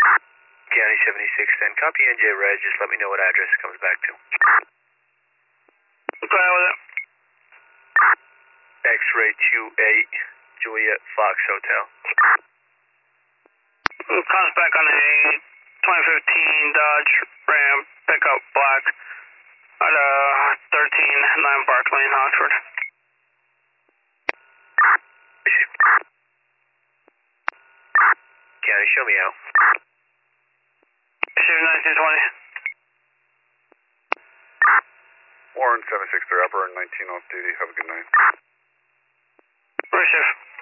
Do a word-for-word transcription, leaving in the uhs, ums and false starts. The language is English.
County seventy-six ten, copy N J Red, just let me know what address it comes back to. Go ahead with it. X-ray two eight, Juliet Fox Hotel. It comes back on a twenty fifteen Dodge Ram pickup black at uh, thirteen nine Bark Lane, Oxford. County, show me out. Shift nineteen twenty. Warren seven six three, upper nineteen off duty, have a good night. Reshift.